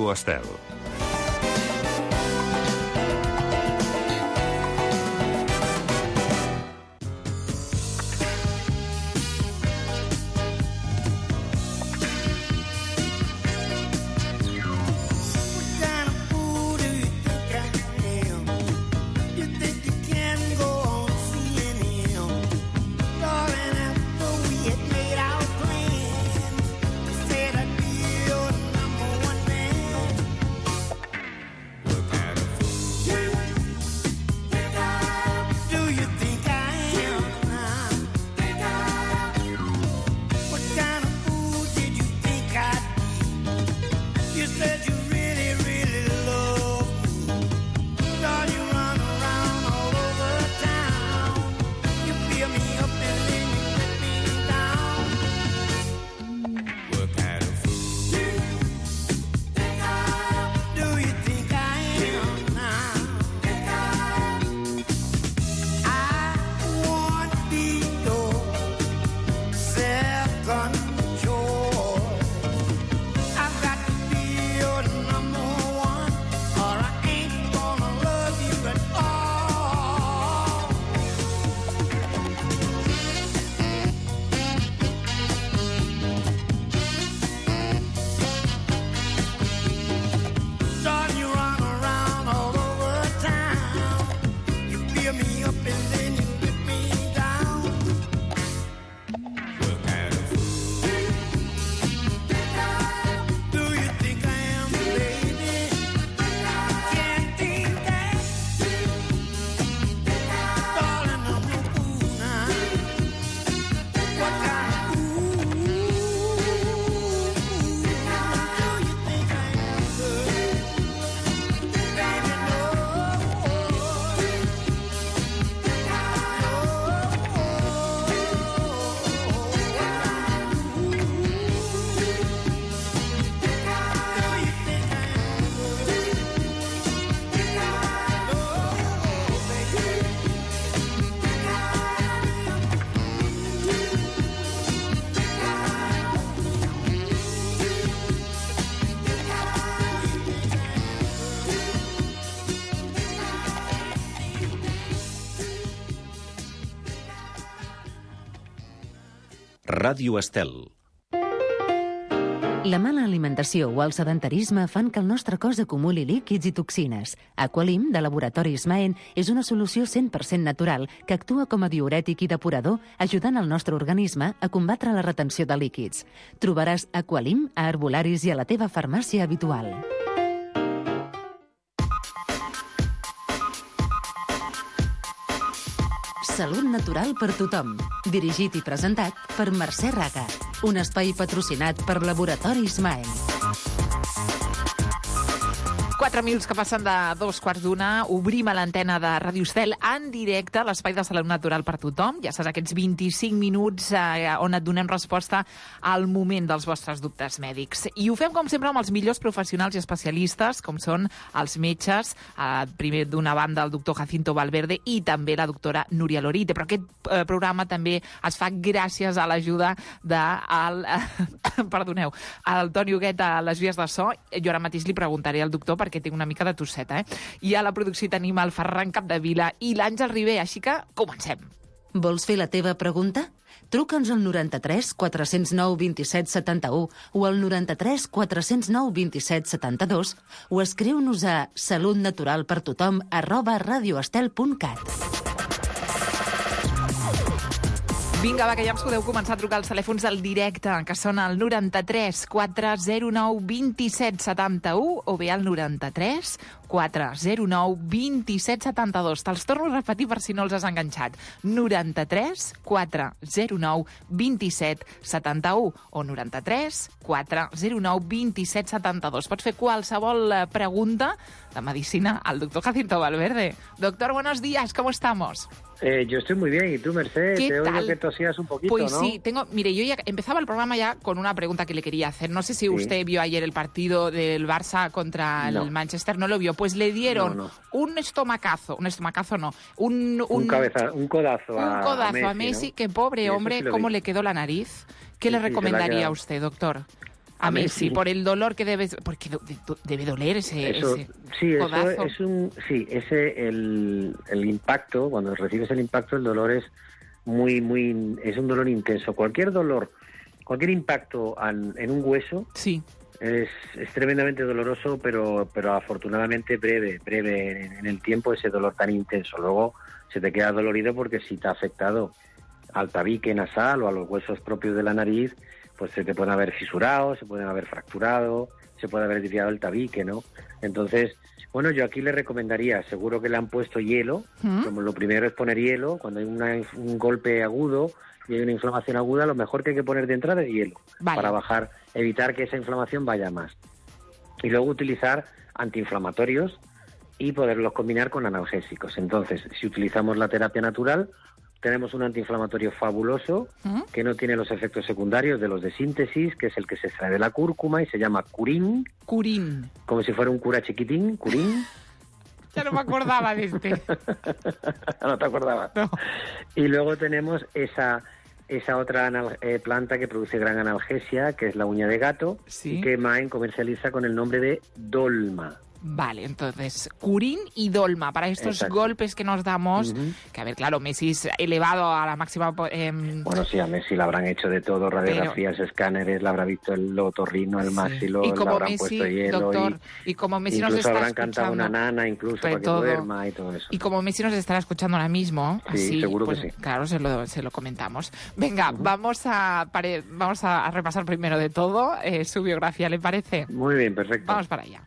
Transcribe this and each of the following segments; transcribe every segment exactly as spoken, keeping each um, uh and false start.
Ràdio Estel. Ràdio Estel. La mala alimentació o el sedentarisme fan que el nostre cos acumuli líquids i toxines. Aqualim, de Laboratori Smaen, és una solució cent per cent natural que actua com a diürètic i depurador, ajudant el nostre organisme a combatre la retenció de líquids. Trobaràs Aqualim a herbolaris i a la teva farmàcia habitual. Salut natural per tothom. Dirigit i presentat per Mercè Raga. Un espai patrocinat per Laboratori Smaen. Quatre minuts que passen de dos quarts d'una. Obrim a l'antena de Ràdio Estel en directe a l'Espai de Salut Natural per tothom. Ja saps, aquests vint-i-cinc minuts eh, on et donem resposta al moment dels vostres dubtes mèdics. I ho fem, com sempre, amb els millors professionals i especialistes, com són els metges, eh, primer d'una banda el doctor Jacinto Valverde i també la doctora Núria Lorite. Però aquest eh, programa també es fa gràcies a l'ajuda del, eh, perdoneu, el Toni Huguet a les vies de so. Jo ara mateix li preguntaré al doctor perquè que tinc una mica de tosseta, eh? I a la producció tenim el Ferran Capdevila i l'Àngel Ribé, així que comencem. Vols fer la teva pregunta? Truca'ns al noranta-tres quatre zero nou vint-i-set setanta-u o al noranta-tres quatre zero nou vint-i-set setanta-dos o escriu-nos a salutnaturalpertothom arroba radioestel punt cat. Vinga, va, que ja ens podeu començar a trucar als telèfons del directe, que són el noranta-tres quatre zero nou vint-i-set setanta-u o bé el noranta-tres quatre zero nou vint-i-set setanta-dos. Te'ls torno a repetir per si no els has enganxat. noranta-tres quatre zero nou vint-i-set setanta-u o noranta-tres quatre zero nou vint-i-set setanta-dos. Pots fer qualsevol pregunta de medicina al doctor Jacinto Valverde. Doctor, buenos días, ¿cómo estamos? Eh, yo estoy muy bien. ¿Y tú, Merced? ¿Qué Te oigo tal? que tosías un poquito, Pues ¿no? sí, tengo... Mire, yo ya empezaba el programa ya con una pregunta que le quería hacer. No sé si Sí. usted vio ayer el partido del Barça contra No. el Manchester. No lo vio. Pues le dieron No, no. un estomacazo. Un estomacazo no. Un, un, Un, cabeza, un codazo, un a, codazo Messi, a Messi. ¿no? Que pobre Sí, eso hombre, sí lo ¿cómo vi. le quedó la nariz? ¿Qué Sí, le sí, se la ha recomendaría a quedado. usted, doctor? A, a Messi, por el dolor que debe... Porque debe doler ese, eso, ese sí, codazo. Eso es un, sí, ese, el, el impacto, cuando recibes el impacto, el dolor es muy, muy, es un dolor intenso. Cualquier dolor, cualquier impacto en, en un hueso... Sí. Es, es tremendamente doloroso, pero, pero afortunadamente breve, breve en, en el tiempo ese dolor tan intenso. Luego se te queda dolorido porque si te ha afectado al tabique nasal o a los huesos propios de la nariz, pues se te pueden haber fisurado, se pueden haber fracturado, se puede haber desviado el tabique, ¿no? Entonces, bueno, yo aquí le recomendaría, seguro que le han puesto hielo, ¿Mm? Como lo primero es poner hielo, cuando hay una, un golpe agudo y hay una inflamación aguda, lo mejor que hay que poner de entrada es hielo, vale, para bajar, evitar que esa inflamación vaya más. Y luego utilizar antiinflamatorios y poderlos combinar con analgésicos. Entonces, si utilizamos la terapia natural, tenemos un antiinflamatorio fabuloso, ¿Mm? que no tiene los efectos secundarios de los de síntesis, que es el que se extrae de la cúrcuma y se llama curín. Curín. Como si fuera un cura chiquitín, curín. Ya no me acordaba de este. No te acordabas. No. Y luego tenemos esa esa otra anal, eh, planta que produce gran analgesia, que es la uña de gato, ¿sí? Y que Maen comercializa con el nombre de dolma. Vale, entonces, curín y dolma, para estos Exacto. golpes que nos damos, uh-huh. que a ver, claro, Messi es elevado a la máxima... Eh, bueno, sí, a Messi le habrán hecho de todo, radiografías, pero, escáneres, le habrá visto el otorrino, el sí. máxilo, le habrán Messi, puesto hielo, doctor, y, y como Messi incluso nos está habrán cantado una nana, incluso para que todo, duerma y todo eso. Y como Messi nos estará escuchando ahora mismo, sí, así, seguro pues, que sí. Claro, se lo, se lo comentamos. Venga, uh-huh. vamos a pare, vamos a repasar primero de todo eh, su biografía, ¿le parece? Muy bien, perfecto. Vamos para allá.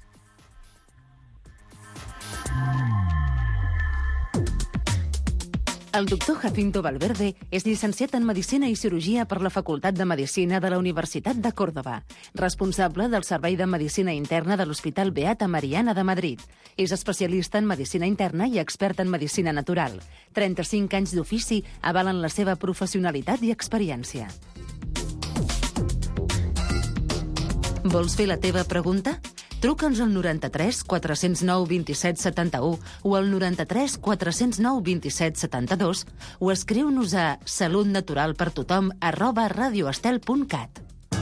El doctor Jacinto Valverde és llicenciat en Medicina i Cirurgia per la Facultat de Medicina de la Universitat de Còrdova, responsable del Servei de Medicina Interna de l'Hospital Beata Mariana de Madrid. És especialista en Medicina Interna i expert en Medicina Natural. trenta-cinc anys d'ofici avalen la seva professionalitat i experiència. Vols fer la teva pregunta? Truca'ns al noranta-tres quatre zero nou vint-i-set setanta-u o al noranta-tres quatre zero nou vint-i-set setanta-dos o escriu-nos a salutnaturalpertothom arroba radioestel punt cat.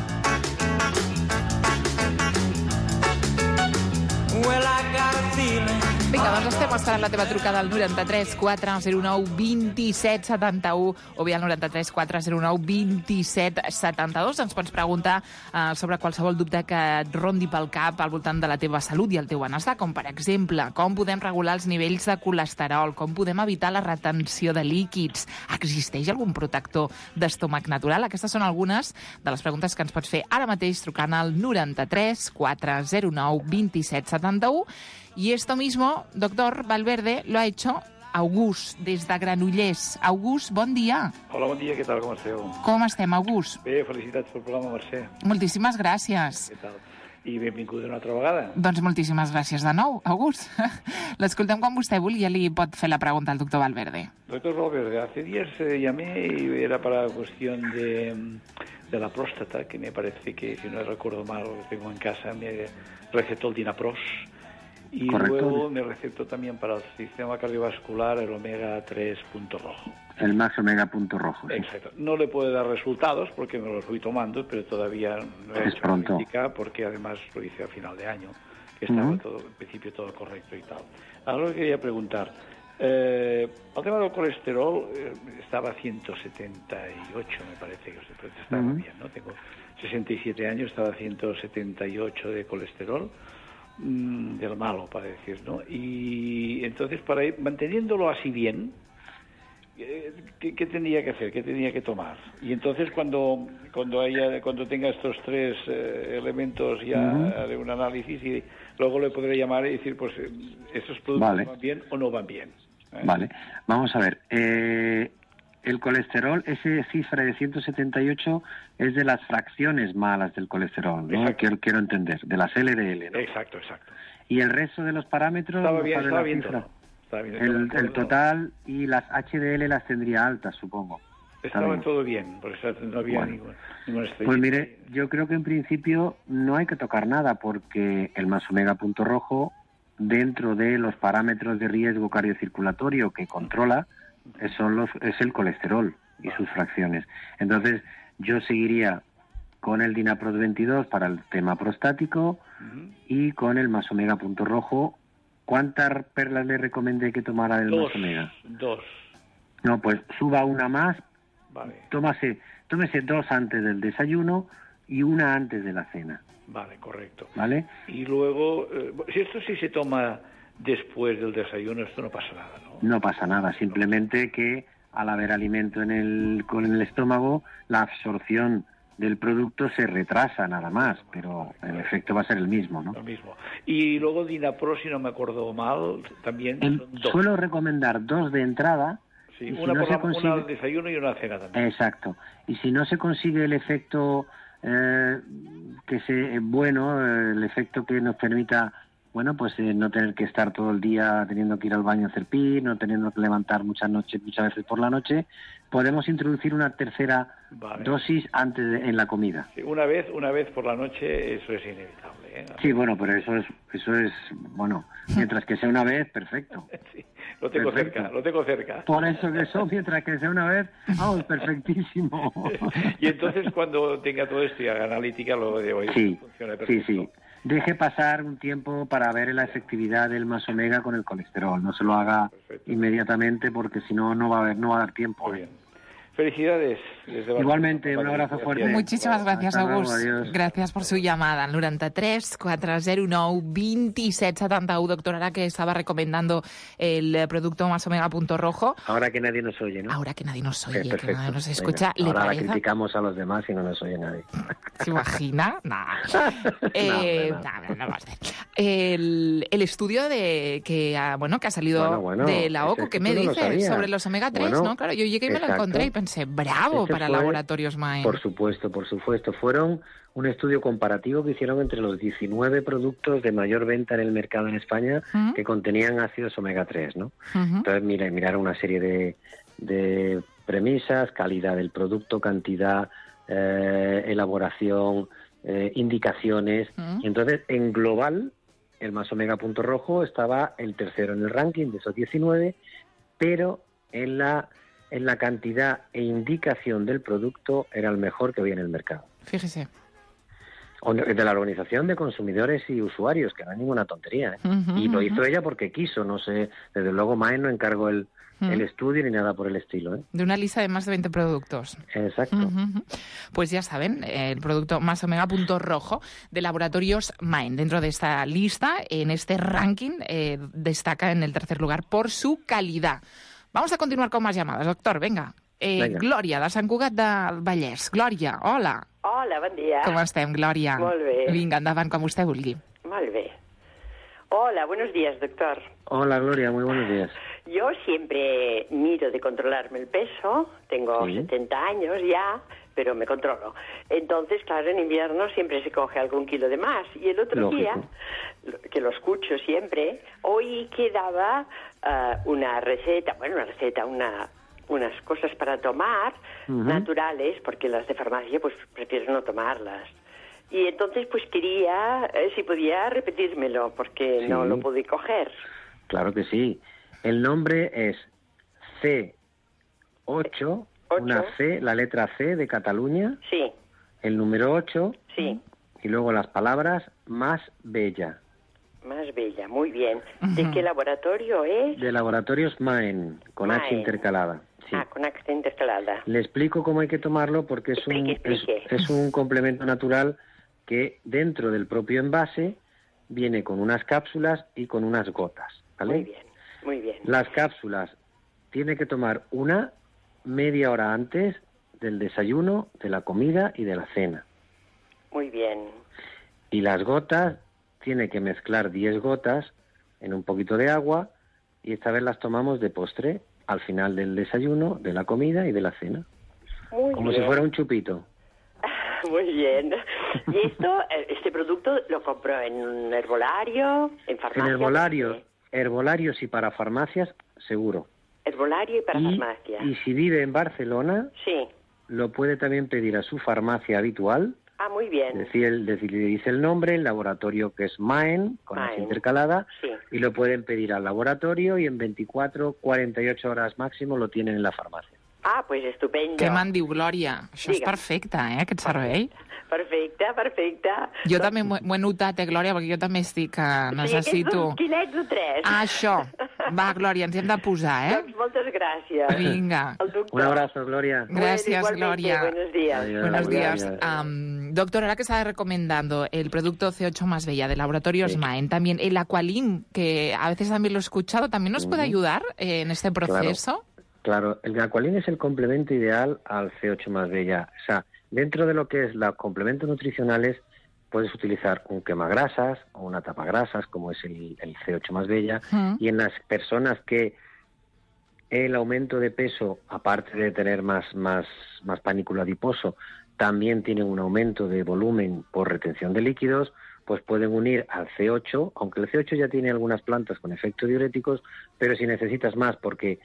Vinga, doncs estem esperant la teva trucada al noranta-tres quatre zero nou vint-i-set setanta-u o bé al noranta-tres quatre zero nou vint-i-set setanta-dos. Ens pots preguntar uh, sobre qualsevol dubte que et rondi pel cap al voltant de la teva salut i el teu benestar, com per exemple, com podem regular els nivells de colesterol, com podem evitar la retenció de líquids, existeix algun protector d'estómac natural? Aquestes són algunes de les preguntes que ens pots fer ara mateix trucant al noranta-tres quatre zero nou vint-i-set setanta-u. Y esto mismo, doctor Valverde, lo ha hecho August, des de Granollers. August, bon dia. Hola, bon dia, què tal, com esteu? Com estem, August? Bé, felicitats pel programa, Mercè. Moltíssimes gràcies. Què tal? I benvingut una altra vegada. Doncs moltíssimes gràcies de nou, August. L'escoltem quan vostè vulgui, ja li pot fer la pregunta al doctor Valverde. Doctor Valverde, hace días eh, llamé y era para la cuestión de, de la próstata, que me parece que, si no recuerdo mal, lo tengo en casa, me recetó el Dinapros. Y Correcto. Luego me recetó también para el sistema cardiovascular el omega tres punto rojo. El Max Omega punto rojo. Sí. Exacto. No le puedo dar resultados porque me los fui tomando, pero todavía no he es hecho pronto. crítica porque además lo hice a final de año, que estaba uh-huh. todo, en principio todo correcto y tal. Ahora le quería preguntar, eh, el tema del colesterol eh, estaba a ciento setenta y ocho, me parece que estaba uh-huh. bien, ¿no? Tengo sesenta y siete años, estaba a ciento setenta y ocho de colesterol. Del malo, para decir, ¿no? Y entonces, para ir manteniéndolo así bien, ¿qué, qué tendría que hacer? ¿Qué tendría que tomar? Y entonces, cuando cuando haya cuando tenga estos tres eh, elementos, ya uh-huh. haré un análisis y luego le podré llamar y decir, pues, ¿estos productos vale. van bien o no van bien? ¿Eh? Vale, vamos a ver. Eh... El colesterol, ese cifra de ciento setenta y ocho es de las fracciones malas del colesterol, ¿no? Quiero, quiero entender, de las L D L, ¿no? Exacto, exacto. ¿Y el resto de los parámetros? Estaba bien, no estaba bien todo. Estaba bien, estaba el, el total y las H D L las tendría altas, supongo. Estaba bien. Todo bien, por eso no había bueno. ningún, ningún estrellito. Pues mire, yo creo que en principio no hay que tocar nada porque el Más Omega punto rojo, dentro de los parámetros de riesgo cardiocirculatorio que controla, Son los, es el colesterol y sus fracciones. Entonces, yo seguiría con el Dinaprot veintidós para el tema prostático uh-huh. y con el Masomega Punto Rojo. ¿Cuántas perlas le recomendé que tomara el dos, Masomega? Dos. No, pues suba una más. Vale. Tómase, tómese dos antes del desayuno y una antes de la cena. Vale, correcto. ¿Vale? Y luego, eh, si esto sí se toma después del desayuno, esto no pasa nada, ¿no? No pasa nada, simplemente que al haber alimento en el, con el estómago, la absorción del producto se retrasa nada más, pero el efecto va a ser el mismo, ¿no? El mismo. Y luego Dinapro, si no me acuerdo mal, también el, son dos. Suelo recomendar dos de entrada. Sí, y una si no por se la, consigue... una al desayuno y una a cena también. Exacto. Y si no se consigue el efecto eh, que se bueno, eh, el efecto que nos permita, bueno, pues eh, no tener que estar todo el día teniendo que ir al baño a hacer pis, no teniendo que levantar muchas noches, muchas veces por la noche, podemos introducir una tercera vale. dosis antes de, en la comida. Sí, una vez, una vez por la noche, eso es inevitable, ¿eh? Sí, bueno, pero eso es, eso es, bueno, mientras que sea una vez, perfecto. Sí, lo tengo perfecto. cerca, lo tengo cerca. Por eso que eso, mientras que sea una vez, vamos, perfectísimo. Y entonces cuando tenga todo esto y haga analítica, lo de hoy sí, funciona perfecto. Sí, sí. Deje pasar un tiempo para ver la efectividad del Masomega con el colesterol. No se lo haga perfecto. Inmediatamente porque si no, no va a haber, no va a dar tiempo. Muy bien. Felicidades. Igualmente, un abrazo fuerte. Muchísimas gracias, August. Luego, Gràcies per su llamada. Al noranta-tres quatre zero nou veintisiete setenta y uno, doctor, ahora que estaba recomendando el producto Masomega Punto Rojo. Ahora que nadie nos oye, ¿no? Ahora que nadie nos oye, eh, que nadie nos escucha. Venga, ahora ¿le la parece? criticamos a los demás y no nos oye nadie. ¿Se imagina? Nah. eh, no, no. No, no, no va a ser. El, el estudio de que, ha, bueno, que ha salido bueno, bueno, de la O C U, ¿qué me no dices sobre los omega tres? Bueno, ¿no? Claro, yo llegué y me exacto. lo encontré y pensé, bravo Ese para fue, Laboratorios Maen. Por supuesto, por supuesto. Fueron un estudio comparativo que hicieron entre los diecinueve productos de mayor venta en el mercado en España uh-huh. que contenían ácidos omega tres, ¿no? Uh-huh. Entonces, mira, miraron una serie de, de premisas, calidad del producto, cantidad, eh, elaboración, eh, indicaciones. Uh-huh. Y entonces, en global, el Masomega Punto Rojo estaba el tercero en el ranking de esos diecinueve, pero en la en la cantidad e indicación del producto era el mejor que había en el mercado. Fíjese. De la Organización de Consumidores y Usuarios, que no es ninguna tontería, ¿eh? Uh-huh, y lo hizo uh-huh. ella porque quiso, no sé, desde luego Maen no encargó el, uh-huh. el estudio ni nada por el estilo, ¿eh? De una lista de más de veinte productos. Exacto. Uh-huh. Pues ya saben, el producto Masomega Punto Rojo de Laboratorios Maen. Dentro de esta lista, en este ranking, eh, destaca en el tercer lugar por su calidad. Vamos a continuar con más llamadas, doctor, venga. Eh, venga. Glòria, de Sant Cugat del Vallès. Glòria, hola. Hola, bon dia. Com estem, Glòria? Molt bé. Vinga, endavant, com vostè vulgui. Molt bé. Hola, buenos días, doctor. Hola, Gloria, muy buenos días. Yo siempre miro de controlarme el peso, tengo sí. setenta años ya, pero me controlo. Entonces, claro, en invierno siempre se coge algún kilo de más. Y el otro Lógico. día, que lo escucho siempre, hoy quedaba uh, una receta, bueno, una receta, una... unas cosas para tomar uh-huh. naturales, porque las de farmacia pues prefiero no tomarlas. Y entonces pues quería, eh, si podía repetírmelo, porque sí. no lo pude coger. Claro que sí. El nombre es C ocho, una C, la letra C de Cataluña. Sí. El número ocho. Sí. Y luego las palabras más bella. Más bella, muy bien. Uh-huh. ¿De qué laboratorio es? De Laboratorios Maen, con Maen. H intercalada. Sí. Ah, con H intercalada. Le explico cómo hay que tomarlo porque es explique, un explique. Es, es un complemento natural que dentro del propio envase viene con unas cápsulas y con unas gotas, ¿vale? Muy bien, muy bien. Las cápsulas tiene que tomar una media hora antes del desayuno, de la comida y de la cena. Muy bien. Y las gotas tiene que mezclar diez gotas en un poquito de agua y esta vez las tomamos de postre al final del desayuno, de la comida y de la cena. Muy Como bien. si fuera un chupito. Muy bien. ¿Y esto, este producto lo compro en un herbolario, en farmacia? En herbolario, herbolarios y para farmacias, seguro. Herbolario y para y, farmacia. Y si vive en Barcelona, sí. lo puede también pedir a su farmacia habitual. Ah, muy bien. Decir, el, decir, le dice el nombre, el laboratorio que es Maen, con H intercalada, sí. y lo pueden pedir al laboratorio y en veinticuatro, cuarenta y ocho horas máximo lo tienen en la farmacia. Ah, pues estupendo. Què me'n diu, Glòria? Això Digue'm. És perfecte, eh, aquest servei. Perfecte, perfecte. Jo doncs... també m'ho he notat, eh, Glòria, perquè jo també estic que necessito... Sí, aquests quinets o tres. Ah, això. Va, Glòria, ens hem de posar, eh? Doncs moltes gràcies. Vinga. Un abrazo, Gloria. Gracias, bueno, Gloria. Buenos días. Adiós, Buenos días. adiós. Um, doctor, ahora que está recomendando el producto C ocho más Bella de Laboratorios Sí. Maen, también el Aqualim, que a veces también lo he escuchado, ¿también nos puede ayudar eh, en este proceso? Claro, claro. El Aqualim es el complemento ideal al C ocho más Bella. O sea, dentro de lo que es los complementos nutricionales, puedes utilizar un quemagrasas o una tapagrasas, como es el, el C ocho más Bella, Mm. y en las personas que el aumento de peso, aparte de tener más, más, más panículo adiposo, también tienen un aumento de volumen por retención de líquidos, pues pueden unir al C ocho, aunque el C ocho ya tiene algunas plantas con efectos diuréticos, pero si necesitas más porque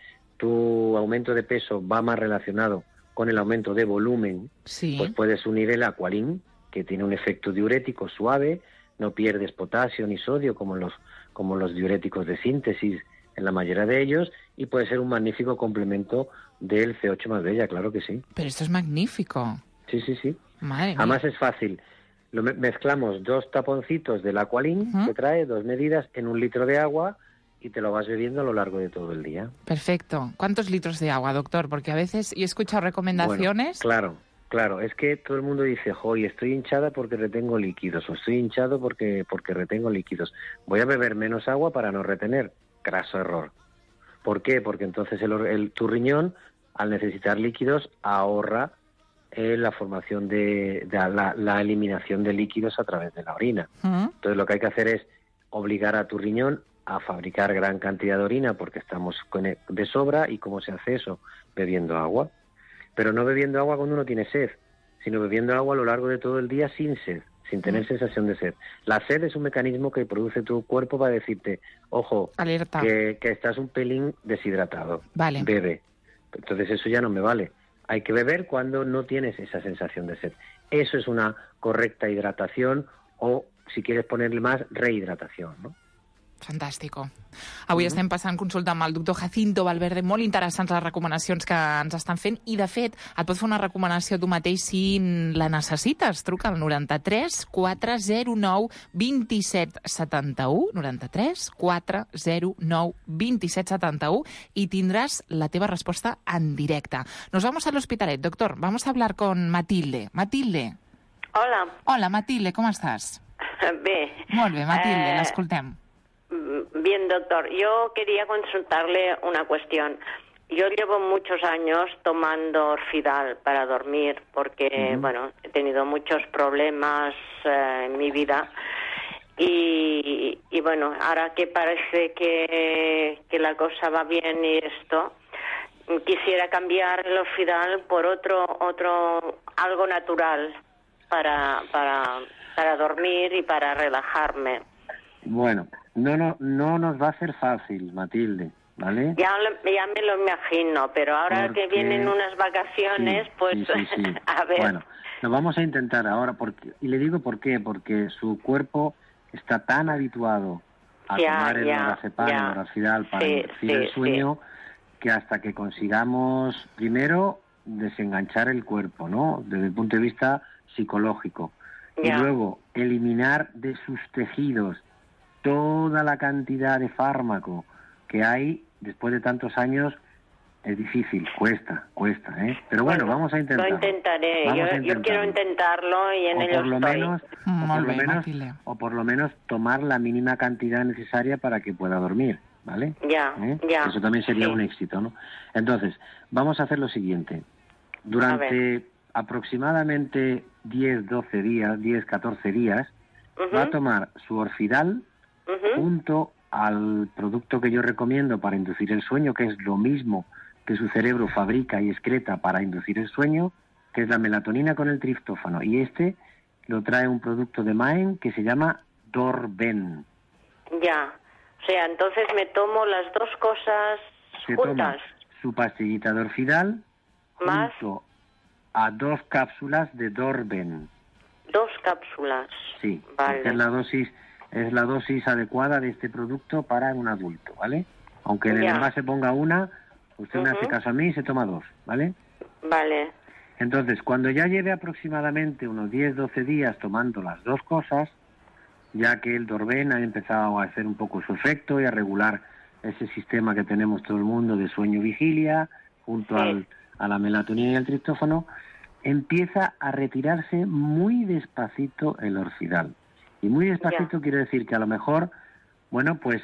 tu aumento de peso va más relacionado con el aumento de volumen, Sí. pues puedes unir el Aqualim, que tiene un efecto diurético suave, no pierdes potasio ni sodio como los, como los diuréticos de síntesis en la mayoría de ellos, y puede ser un magnífico complemento del C ocho más Bella, claro que sí. Pero esto es magnífico. Sí, sí, sí. Madre mía. Además es fácil. Lo me- mezclamos dos taponcitos del Aqualim, Ujú. que trae dos medidas, en un litro de agua, y te lo vas bebiendo a lo largo de todo el día. Perfecto. ¿Cuántos litros de agua, doctor? Porque a veces yo he escuchado recomendaciones... Bueno, claro, claro. Es que todo el mundo dice, joy, estoy hinchada porque retengo líquidos, o estoy hinchado porque, porque retengo líquidos. Voy a beber menos agua para no retener. Craso error. ¿Por qué? Porque entonces el, or- el, tu riñón, al necesitar líquidos, ahorra eh, la formación de, de la, la eliminación de líquidos a través de la orina. ¿Mm? Entonces lo que hay que hacer es obligar a tu riñón a fabricar gran cantidad de orina porque estamos con e- de sobra. ¿Y cómo se hace eso? Bebiendo agua. Pero no bebiendo agua cuando uno tiene sed, sino bebiendo agua a lo largo de todo el día sin sed, sin tener sensación de sed. La sed es un mecanismo que produce tu cuerpo para decirte, ojo, Alerta. que, que estás un pelín deshidratado. Vale. Bebe. Entonces eso ya no me vale. Hay que beber cuando no tienes esa sensación de sed. Eso es una correcta hidratación o, si quieres ponerle más, rehidratación, ¿no? Fantàstico. Avui uh -huh. estem passant consulta amb el doctor Jacinto Valverde. Molt interessants les recomanacions que ens estan fent i, de fet, et pots fer una recomanació tu mateix si la necessites. Truca al noranta-tres quatre zero nou dos set set u, noranta-tres quatre zero nou dos set set u, y tindràs la teva resposta en directe. Nos vamos al Hospitalet, doctor. Vamos a hablar con Matilde. Matilde. Hola. Hola, Matilde, com estàs? Bé. Molt bé, Matilde, Eh, l'escoltem. Bien, doctor. Yo quería consultarle una cuestión. Yo llevo muchos años tomando Orfidal para dormir porque, Ujú. bueno, he tenido muchos problemas eh, en mi vida. Y, y, bueno, ahora que parece que, que la cosa va bien y esto, quisiera cambiar el Orfidal por otro, otro algo natural para, para, para dormir y para relajarme. Bueno, no, no, no nos va a ser fácil, Matilde, ¿vale? Ya, lo- ya me lo imagino, pero ahora Porque- que vienen unas vacaciones, Sí, pues sí, sí, sí. a ver. Bueno, lo vamos a intentar ahora, porque y le digo por qué, porque su cuerpo está tan habituado a Ya, tomar el ya, lorazepam, ya. el lorazepam para Sí, inducir sí, el sueño, que hasta que consigamos, primero, desenganchar el cuerpo, ¿no?, desde el punto de vista psicológico, Ya. y luego eliminar de sus tejidos toda la cantidad de fármaco que hay después de tantos años, es difícil, cuesta, cuesta, ¿eh? Pero bueno, vamos a intentarlo. Lo intentaré. Vamos Yo, a yo intentarlo. quiero intentarlo y en o ello por lo estoy. menos, o Molt por lo bé, menos, Matilde. o por lo menos tomar la mínima cantidad necesaria para que pueda dormir, ¿vale? Ya, ¿Eh? ya. Eso también sería Sí. un éxito, ¿no? Entonces, vamos a hacer lo siguiente. Durante aproximadamente diez, doce días, diez, catorce días, Ujú, va a tomar su Orfidal ujú. junto al producto que yo recomiendo para inducir el sueño, que es lo mismo que su cerebro fabrica y excreta para inducir el sueño, que es la melatonina con el triptófano. Y este lo trae un producto de Maen que se llama Dorben. Ya. O sea, entonces me tomo las dos cosas Se toma juntas. su pastillita de Orfidal Más. junto a dos cápsulas de Dorben. Dos cápsulas. Sí, Vale. porque es la dosis es la dosis adecuada de este producto para un adulto, ¿vale? Aunque en el Ya. envase ponga una, Usted uh-huh. me hace caso a mí y se toma dos, ¿vale? Vale. Entonces, cuando ya lleve aproximadamente unos diez, doce días tomando las dos cosas, ya que el Dorben ha empezado a hacer un poco su efecto y a regular ese sistema que tenemos todo el mundo de sueño-vigilia, junto sí. al, a la melatonina y el triptófano, empieza a retirarse muy despacito el Orfidal. Y muy despacito ya. Quiere decir que a lo mejor, bueno, pues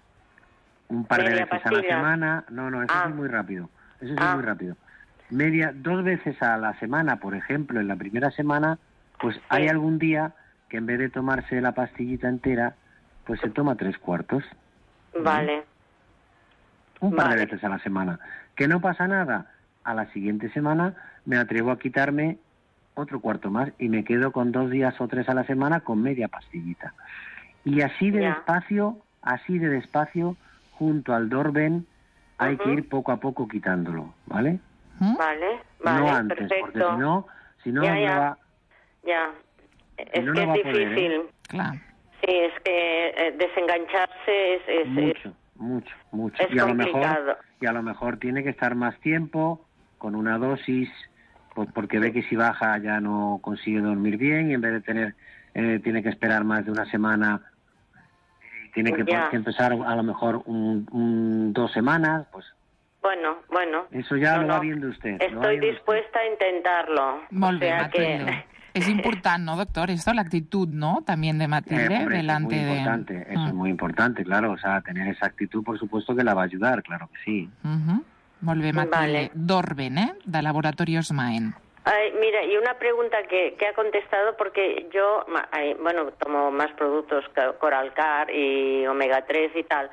un par Media de veces pastilla. a la semana, no, no, eso ah. sí es muy rápido, eso sí ah. es muy rápido. Media, dos veces a la semana, por ejemplo, en la primera semana, pues sí. hay algún día que en vez de tomarse la pastillita entera, pues se toma tres cuartos. Vale. Un par vale. de veces a la semana. ¿Que no pasa nada? A la siguiente semana me atrevo a quitarme otro cuarto más y me quedo con dos días o tres a la semana con media pastillita. Y así de ya. despacio, así de despacio, junto al Dorben, hay uh-huh. que ir poco a poco quitándolo, ¿vale? Vale, vale, no antes, perfecto. Porque si no, si no, ya, no ya. va... Ya, si es no, que no es va a poder, difícil. ¿eh? Claro. Sí, es que eh, desengancharse es... es mucho, mucho, mucho. Es y a complicado. lo mejor Y a lo mejor tiene que estar más tiempo, con una dosis, pues porque ve que si baja ya no consigue dormir bien y en vez de tener, eh, tiene que esperar más de una semana, tiene que, que empezar a lo mejor un, un, dos semanas, pues... Bueno, bueno. Eso ya no, lo no. va viendo usted. Estoy dispuesta usted. a intentarlo. Molt bé, o sea Matilde. que... Es importante, ¿no, doctor? Esto, la actitud, ¿no? También de Matilde, eh, hombre, delante eso es muy de... importante, eso mm. es muy importante, claro. O sea, tener esa actitud, por supuesto, que la va a ayudar, claro que sí. Uh-huh. Molt bé, Matilde. Vale. Dorben, ¿eh? De Laboratorios Maen. Ay, mira, y una pregunta que, que ha contestado, porque yo, ay, bueno, tomo más productos, Coralcar y omega tres y tal,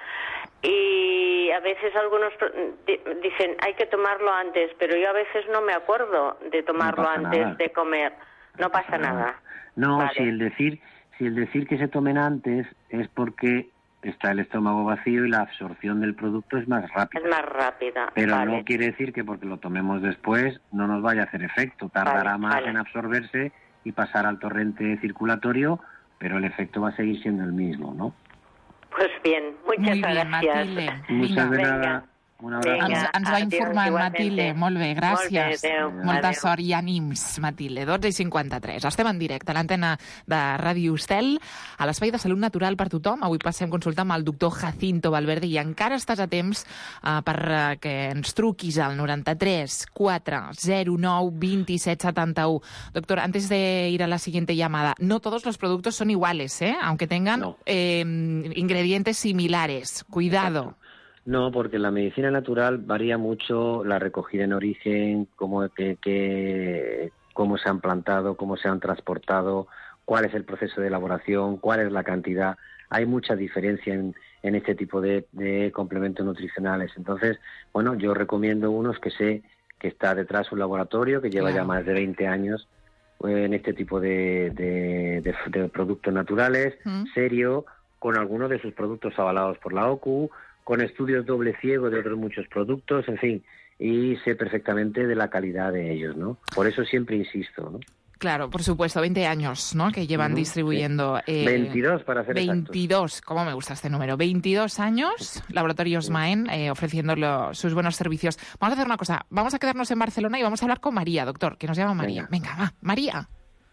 y a veces algunos dicen hay que tomarlo antes, pero yo a veces no me acuerdo de tomarlo no antes nada. de comer. No, no pasa, pasa nada. nada. No, vale. si el decir si el decir que se tomen antes es porque está el estómago vacío y la absorción del producto es más rápida. Es más rápida. Pero vale. no quiere decir que porque lo tomemos después no nos vaya a hacer efecto. Tardará vale, más vale. en absorberse y pasar al torrente circulatorio, pero el efecto va a seguir siendo el mismo, ¿no? Pues bien, muchas Muy gracias. Bien, Matilde. Muchas de Venga. nada. Un abrazo. Ens, ens va informant, Matilde. Molt bé, gràcies. Molt bé, adéu. Molta adéu. sort i ànims, Matilde. dotze i cinquanta-tres. Estem en directe a l'antena de Ràdio Estel, a l'Espai de Salut Natural per tothom. Avui passem a consultar amb el doctor Jacinto Valverde i encara estàs a temps uh, per uh, que ens truquis al noranta-tres quatre zero nou veintisiete setenta y uno. Doctor, antes de ir a la siguiente llamada, no todos los productos son iguales, ¿eh? Aunque tengan no. eh, ingredientes similares. Cuidado. Exacto. No, porque la medicina natural varía mucho la recogida en origen, cómo, que, que, cómo se han plantado, cómo se han transportado, cuál es el proceso de elaboración, cuál es la cantidad. Hay mucha diferencia en, en este tipo de, de complementos nutricionales. Entonces, bueno, yo recomiendo unos que sé que está detrás un laboratorio que lleva claro. ya más de veinte años en este tipo de, de, de, de productos naturales, mm. serio, con algunos de sus productos avalados por la O C U, con estudios doble ciego de otros muchos productos, en fin, y sé perfectamente de la calidad de ellos, ¿no? Por eso siempre insisto, ¿no? Claro, por supuesto, veinte años, ¿no? Que llevan uh-huh, distribuyendo... Sí. Eh, veintidós para ser veintidós, exactos. ¿Cómo me gusta este número? veintidós años, Laboratorios sí. Maen, eh, ofreciéndolo sus buenos servicios. Vamos a hacer una cosa, vamos a quedarnos en Barcelona y vamos a hablar con María, doctor, que nos llama María. Venga, Venga va, María.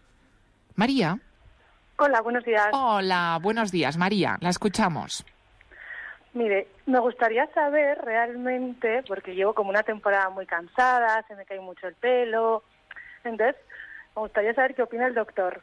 María. Hola, buenos días. Hola, buenos días, María, la escuchamos. Mire, me gustaría saber realmente, porque llevo como una temporada muy cansada, se me cae mucho el pelo, entonces me gustaría saber qué opina el doctor.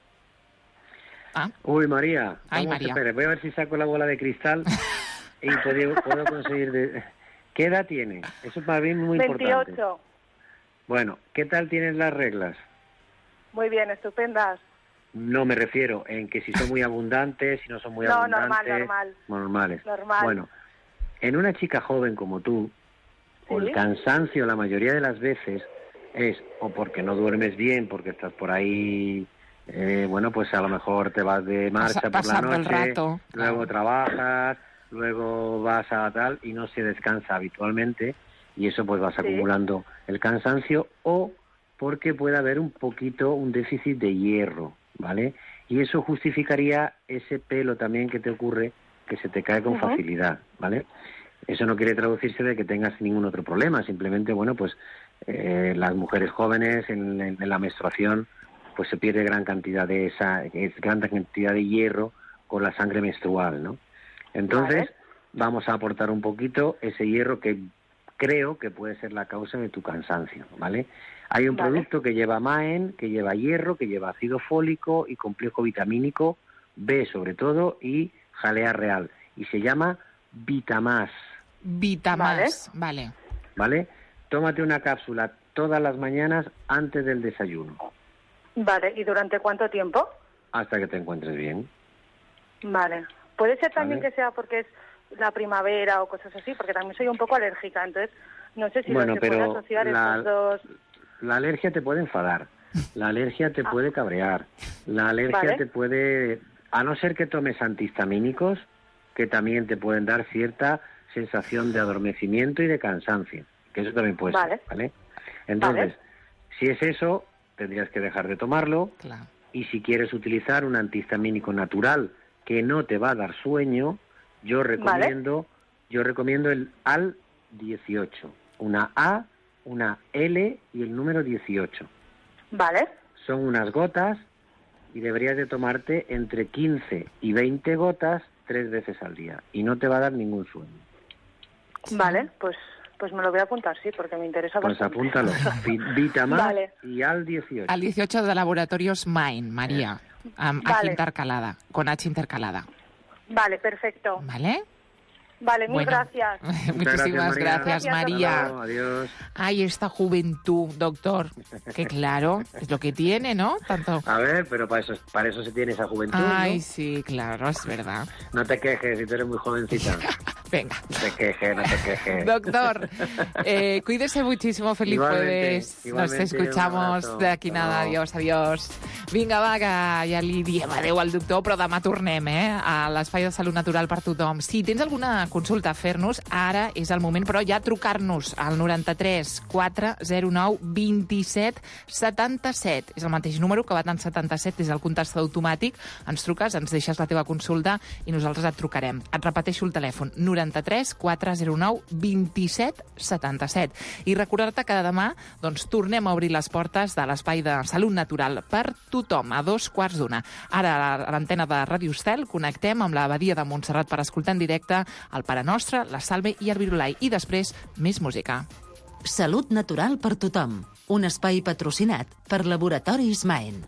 Ah. Uy, María, Ay, vamos, María. Espere, voy a ver si saco la bola de cristal y puedo, puedo conseguir... De... ¿Qué edad tiene? Eso para mí es muy veintiocho. Importante. Bueno, ¿qué tal tienes las reglas? Muy bien, estupendas. No me refiero en que si son muy abundantes, si no son muy no, abundantes... No, normal, normal. Normales. Normal. Bueno, en una chica joven como tú, ¿sí? el cansancio la mayoría de las veces es o porque no duermes bien, porque estás por ahí, eh, bueno, pues a lo mejor te vas de marcha Pasa, por la noche, el rato. luego trabajas, luego vas a tal y no se descansa habitualmente y eso pues vas ¿sí? acumulando el cansancio o porque puede haber un poquito un déficit de hierro, ¿vale? Y eso justificaría ese pelo también que te ocurre que se te cae con uh-huh. facilidad, ¿vale? Eso no quiere traducirse de que tengas ningún otro problema, simplemente, bueno, pues eh, las mujeres jóvenes en, en, en la menstruación, pues se pierde gran cantidad de esa, gran cantidad de hierro con la sangre menstrual, ¿no? Entonces, vale. Vamos a aportar un poquito ese hierro que creo que puede ser la causa de tu cansancio, ¿vale? Hay un vale. producto que lleva Maen, que lleva hierro, que lleva ácido fólico y complejo vitamínico B sobre todo y jalea real. Y se llama Vitamás. Vitamás, vale. ¿Vale? Tómate una cápsula todas las mañanas antes del desayuno. Vale, ¿y durante cuánto tiempo? Hasta que te encuentres bien. Vale. Puede ser también ¿Vale? que sea porque es la primavera o cosas así, porque también soy un poco alérgica, entonces no sé si bueno, se pero puede asociar la, estos dos. La alergia te puede enfadar, la alergia te ah. puede cabrear, la alergia ¿Vale? te puede... A no ser que tomes antihistamínicos, que también te pueden dar cierta sensación de adormecimiento y de cansancio, que eso también puede vale. ser, ¿vale? Entonces, vale. si es eso, tendrías que dejar de tomarlo, claro. Y si quieres utilizar un antihistamínico natural que no te va a dar sueño, yo recomiendo, vale. yo recomiendo el A L dieciocho, una A, una L y el número dieciocho. Vale. Son unas gotas y deberías de tomarte entre quince y veinte gotas tres veces al día y no te va a dar ningún sueño. Vale, pues pues me lo voy a apuntar, sí, porque me interesa pues bastante. Pues apúntalo. Vitamás vale. y A L dieciocho. A L dieciocho de Laboratorios Maen, María. Um, vale. H intercalada, con H intercalada. Vale, perfecto. ¿Vale? Vale, mil bueno, gracias. Muchísimas gracias, gracias María. Luego, adiós. Ay, esta juventud, doctor, que claro, es lo que tiene, ¿no? Tanto... A ver, pero para eso, para eso se tiene esa juventud, Ay, ¿no? sí, claro, es verdad. No te quejes, si tú eres muy jovencita. Venga. No te quejes, no te quejes. Doctor, eh, cuídese muchísimo, feliz igualmente, jueves. igualmente, Nos escuchamos de aquí nada, no. adiós, adiós. Vinga, va, que ja li diem adeu al doctor, però demà tornem, eh, a l'Espai de Salut Natural per tothom. Si tens alguna consulta a fer-nos, ara és el moment, però ja trucar-nos al noranta-tres quatre zero nou vint-i-set setanta-set. És el mateix número que va tant setanta-set des del contestador automàtic. Ens truques, ens deixes la teva consulta i nosaltres et trucarem. Et repeteixo el telèfon, noranta-tres quatre zero nou vint-i-set setanta-set. I recordar-te que demà doncs, tornem a obrir les portes de l'Espai de Salut Natural per tothom, a dos quarts d'una. Ara, a l'antena de Ràdio Estel, connectem amb l'Abadia de Montserrat per escoltar en directe el Pare Nostre, la Salve i el Virulai. I després, més música. Salut Natural per tothom. Un espai patrocinat per Laboratoris Maen.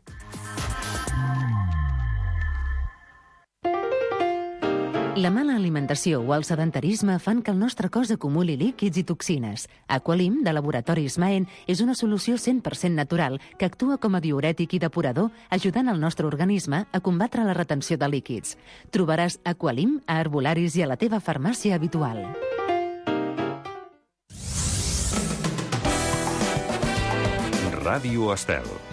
La mala alimentació o el sedentarisme fan que el nostre cos acumuli líquids i toxines. Aqualim, de Laboratoris Maen, és una solució cent per cent natural que actua com a diürètic i depurador, ajudant el nostre organisme a combatre la retenció de líquids. Trobaràs Aqualim a herbolaris i a la teva farmàcia habitual. Ràdio Estel.